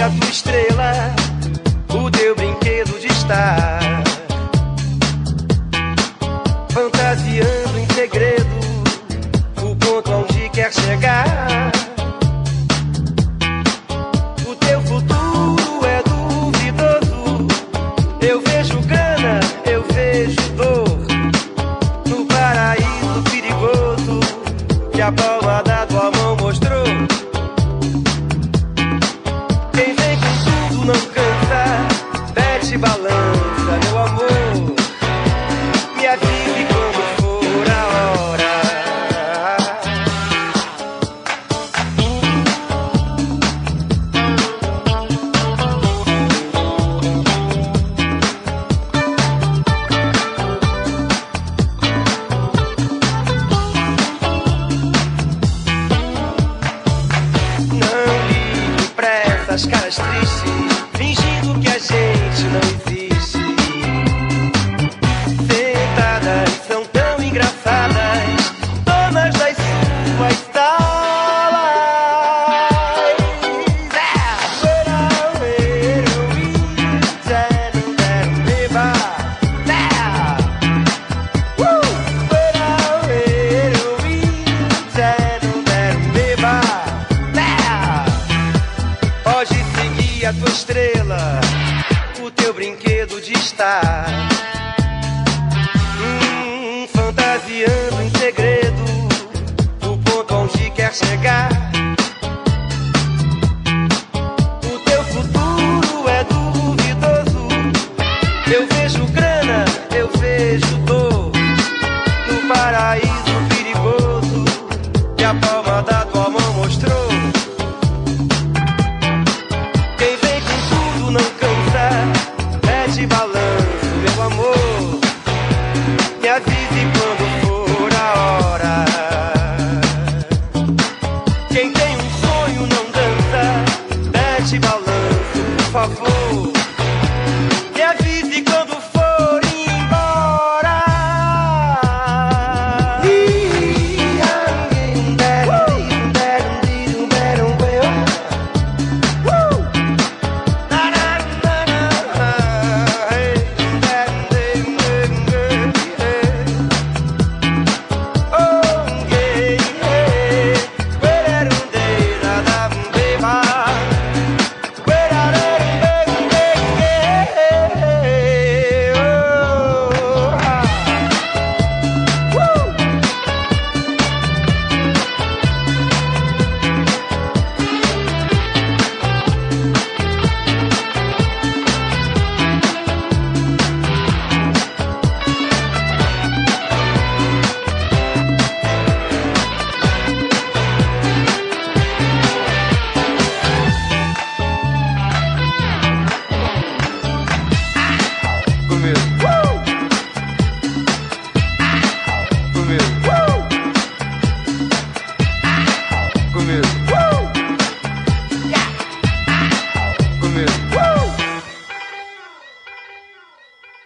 a tua estrela, o teu brinquedo de estar, fantasiando em segredo o ponto onde quer chegar. O teu futuro é duvidoso, eu vejo grana, eu vejo dor, no paraíso perigoso que a palma da tua mão mostrou. Quem vem com tudo não cansa, mete balança, meu amor, me avise quando for a hora. As caras tristes, fingindo que a gente não existe. Sentadas, são tão engraçadas, donas das suas salas. Pode seguir a tua estrela, o teu brinquedo de estar, fantasiando em segredo o ponto onde quer chegar. O teu futuro é duvidoso, eu vejo grana, eu vejo dor, no paraíso perigoso que a palma da tua mão mostrou. Não cansa, mete balanço, meu amor, me avise quando for a hora. Quem tem um sonho não dança, mete balanço, por favor.